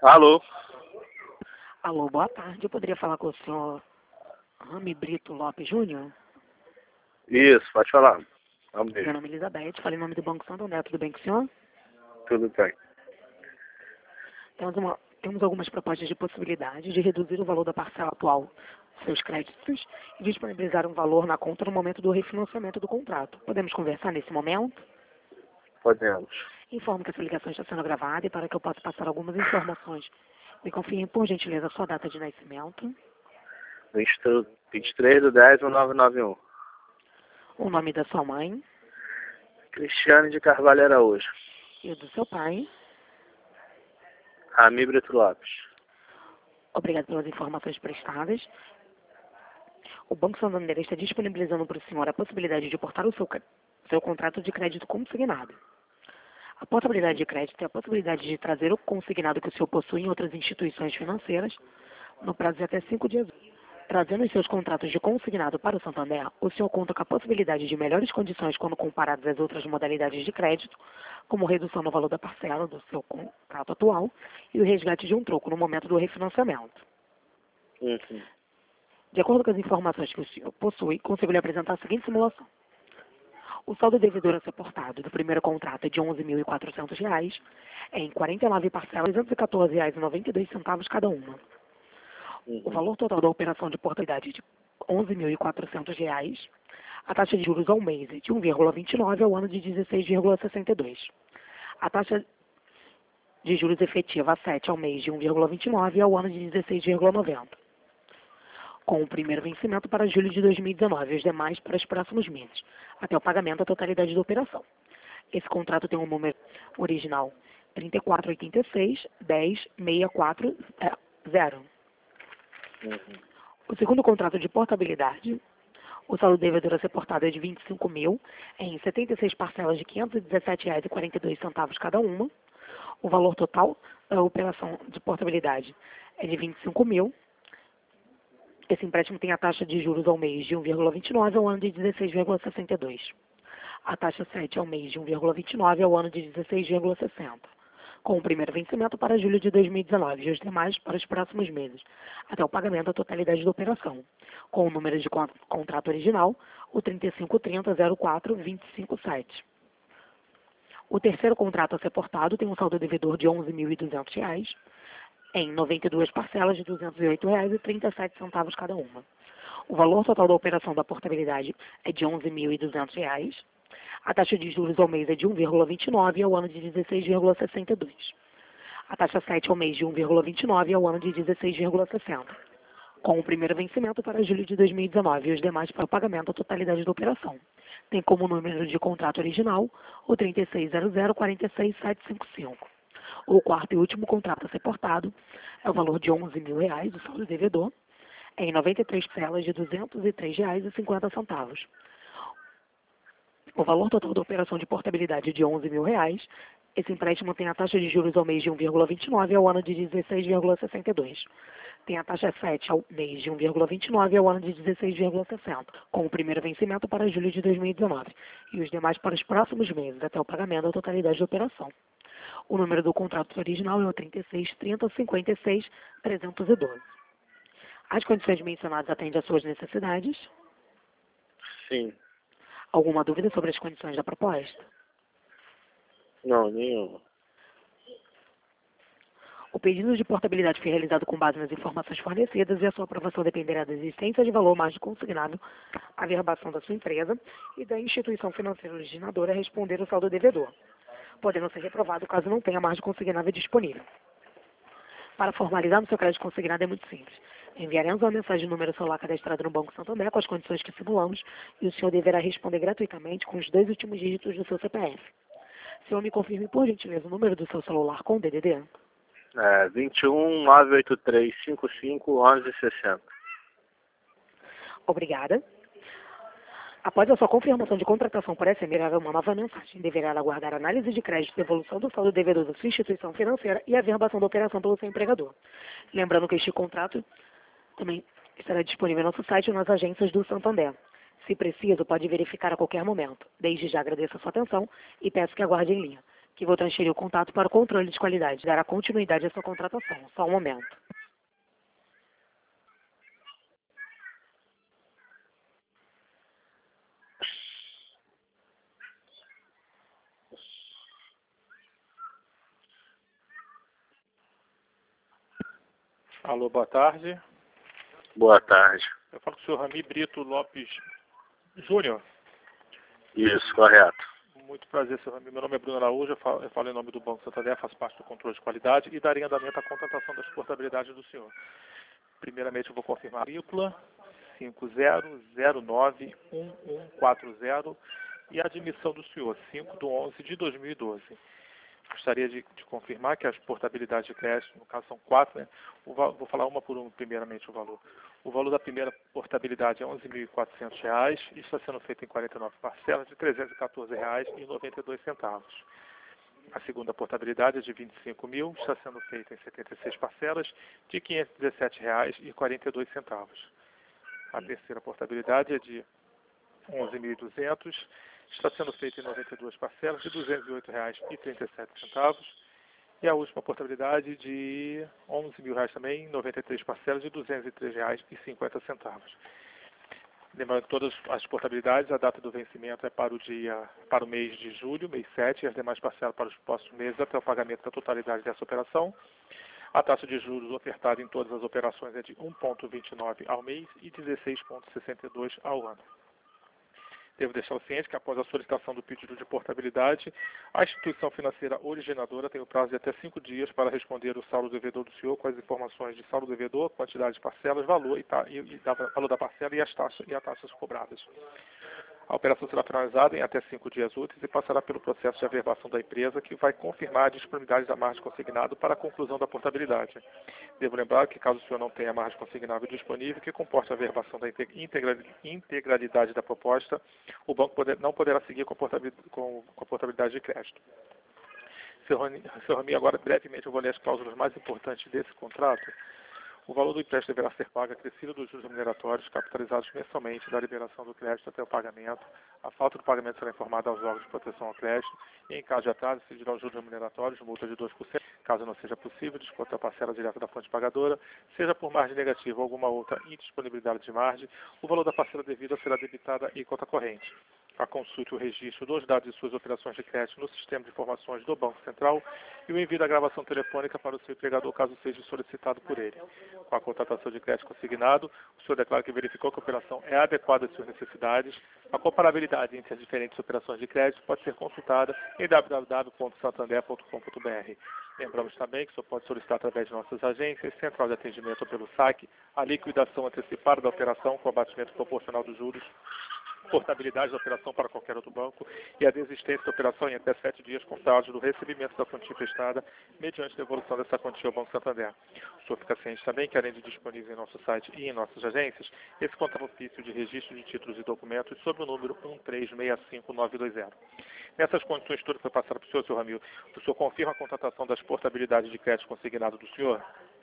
Alô? Alô, boa tarde. Eu poderia falar com o senhor Rami Brito Lopes Júnior? Isso, pode falar. Vamos Meu ver. nome é Elizabeth, falei em nome do Banco Santander. Tudo bem com o senhor? Tudo bem. Temos algumas propostas de possibilidade de reduzir o valor da parcela atual dos seus créditos e disponibilizar um valor na conta no momento do refinanciamento do contrato. Podemos conversar nesse momento? Podemos. Informo que essa ligação está sendo gravada e para que eu possa passar algumas informações, me confirme, por gentileza, a sua data de nascimento, 23/10/1991. o nome da sua mãe Cristiane de Carvalho Araújo. e o do seu pai. Rami Brito Lopes. Obrigado pelas informações prestadas. O Banco Santander está disponibilizando para o senhor a possibilidade de portar o seu contrato de crédito consignado. A portabilidade de crédito é a possibilidade de trazer o consignado que o senhor possui em outras instituições financeiras no prazo de até 5 dias. Trazendo os seus contratos de consignado para o Santander, o senhor conta com a possibilidade de melhores condições quando comparados às outras modalidades de crédito, como redução no valor da parcela do seu contrato atual e o resgate de um troco no momento do refinanciamento. Uhum. De acordo com as informações que o senhor possui, consigo lhe apresentar a seguinte simulação. O saldo devedor a ser portado do primeiro contrato é de R$ 11.400, em 49 parcelas, R$ 214,92 cada uma. O valor total da operação de portabilidade é de R$ 11.400. A taxa de juros ao mês é de 1,29 ao ano de 16,62. A taxa de juros efetiva a 7 ao mês de 1,29 ao ano de 16,90. Com o primeiro vencimento para julho de 2019 e os demais para os próximos meses, até o pagamento da totalidade da operação. Esse contrato tem um número original 3486-10-640. O segundo contrato de portabilidade, o saldo devedor a ser portado é de 25 mil, em 76 parcelas de R$ 517,42 cada uma. O valor total da operação de portabilidade é de 25 mil. Esse empréstimo tem a taxa de juros ao mês de 1,29 ao ano de 16,62. A taxa 7 ao mês de 1,29 ao ano de 16,60. Com o primeiro vencimento para julho de 2019 e os demais para os próximos meses, até o pagamento da totalidade da operação. Com o número de contrato original, o 3530-04-257. O terceiro contrato a ser portado tem um saldo devedor de R$ 11.200, em 92 parcelas de R$ 208,37 cada uma. O valor total da operação da portabilidade é de R$ 11.200. A taxa de juros ao mês é de 1,29 ao ano de 16,62. A taxa 7 ao mês de 1,29 ao ano de 16,60. Com o primeiro vencimento para julho de 2019 e os demais para o pagamento da totalidade da operação. Tem como número de contrato original o 3600-46755. O quarto e último contrato a ser portado é o valor de R$ 11.000, o saldo devedor, em 93 parcelas de R$ 203,50. O valor total da operação de portabilidade é de R$ 11.000. Esse empréstimo tem a taxa de juros ao mês de 1,29 ao ano de 16,62. Tem a taxa 7 ao mês de 1,29 ao ano de 16,60, com o primeiro vencimento para julho de 2019 e os demais para os próximos meses, até o pagamento da totalidade da operação. O número do contrato original é o 3630-56-312. As condições mencionadas atendem às suas necessidades? Sim. Alguma dúvida sobre as condições da proposta? Não, nenhuma. O pedido de portabilidade foi realizado com base nas informações fornecidas e a sua aprovação dependerá da existência de valor margem consignado, a verbação da sua empresa e da instituição financeira originadora a responder o saldo devedor, podendo ser reprovado caso não tenha margem consignável disponível. Para formalizar no seu crédito consignado é muito simples. Enviaremos uma mensagem no número celular cadastrado no Banco Santander com as condições que simulamos e o senhor deverá responder gratuitamente com os 2 últimos dígitos do seu CPF. Senhor, me confirme por gentileza o número do seu celular com DDD. 21-983-55-1160. Obrigada. Após a sua confirmação de contratação por SMS, haverá uma nova mensagem. Deverá aguardar análise de crédito, devolução do saldo devedor da sua instituição financeira e a verbação da operação pelo seu empregador. Lembrando que este contrato também estará disponível no nosso site e nas agências do Santander. Se preciso, pode verificar a qualquer momento. Desde já agradeço a sua atenção e peço que aguarde em linha. que vou transferir o contato para o controle de qualidade. Dará continuidade à sua contratação. Só um momento. Alô, boa tarde. Boa tarde. Eu falo com o senhor Rami Brito Lopes Júnior. Isso, correto. Muito prazer, senhor Rami. Meu nome é Bruno Araújo, eu falo em nome do Banco Santander, faço parte do controle de qualidade e daria andamento à contratação das portabilidades do senhor. Primeiramente, eu vou confirmar a matrícula 50091140 e a admissão do senhor, 5/11/2012. Gostaria de confirmar que as portabilidades de crédito, no caso são 4, né? Vou falar uma por uma, primeiramente, o valor. O valor da primeira portabilidade é R$ 11.400 e está sendo feito em 49 parcelas de R$ 314,92. A segunda portabilidade é de R$ 25.000, está sendo feita em 76 parcelas de R$ 517,42. A terceira portabilidade é de R$ 11.200, está sendo feita em 92 parcelas de R$ 208,37. E a última portabilidade de R$ 11.000 também, em 93 parcelas de R$ 203,50. Lembrando que todas as portabilidades, a data do vencimento é para o mês de julho, mês 7, e as demais parcelas para os próximos meses até o pagamento da totalidade dessa operação. A taxa de juros ofertada em todas as operações é de 1,29 ao mês e 16,62 ao ano. Devo deixar o ciente que após a solicitação do pedido de portabilidade, a instituição financeira originadora tem o prazo de até 5 dias para responder o saldo devedor do senhor com as informações de saldo devedor, quantidade de parcelas, valor valor da parcela e as taxas cobradas. A operação será finalizada em até 5 dias úteis e passará pelo processo de averbação da empresa, que vai confirmar a disponibilidade da margem consignada para a conclusão da portabilidade. Devo lembrar que, caso o senhor não tenha margem consignável disponível que comporte a averbação da integralidade da proposta, o banco não poderá seguir com a portabilidade de crédito. Senhor Rami, agora brevemente eu vou ler as cláusulas mais importantes desse contrato. O valor do empréstimo deverá ser pago acrescido dos juros remuneratórios capitalizados mensalmente da liberação do crédito até o pagamento. A falta do pagamento será informada aos órgãos de proteção ao crédito e, em caso de atraso, incidirá os juros remuneratórios, multa de 2%, caso não seja possível, desconto a parcela direta da fonte pagadora, seja por margem negativa ou alguma outra indisponibilidade de margem, o valor da parcela devida será debitada em conta corrente. A consulte o registro dos dados de suas operações de crédito no sistema de informações do Banco Central e o envio da gravação telefônica para o seu empregador, caso seja solicitado por ele. Com a contratação de crédito consignado, o senhor declara que verificou que a operação é adequada às suas necessidades. A comparabilidade entre as diferentes operações de crédito pode ser consultada em www.santander.com.br. Lembramos também que o senhor pode solicitar através de nossas agências, central de atendimento ou pelo saque, a liquidação antecipada da operação com abatimento proporcional dos juros, portabilidade da operação para qualquer outro banco e a desistência da operação em até 7 dias contados do recebimento da quantia prestada mediante devolução dessa quantia ao Banco Santander. O senhor fica ciente também que, além de disponível em nosso site e em nossas agências, esse contrato ofício de registro de títulos e documentos sob o número 1365920. Nessas condições todas que foi passado para o senhor Ramil, o senhor confirma a contratação das portabilidades de crédito consignado do senhor?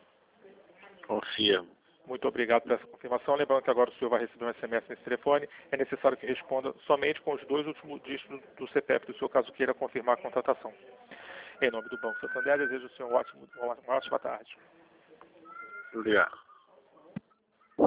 Confirmo. Muito obrigado por essa confirmação. Lembrando que agora o senhor vai receber um SMS nesse telefone. É necessário que responda somente com os 2 últimos dígitos do CPF do senhor, caso queira confirmar a contratação. Em nome do Banco Santander, desejo ao senhor uma ótima tarde. Obrigado.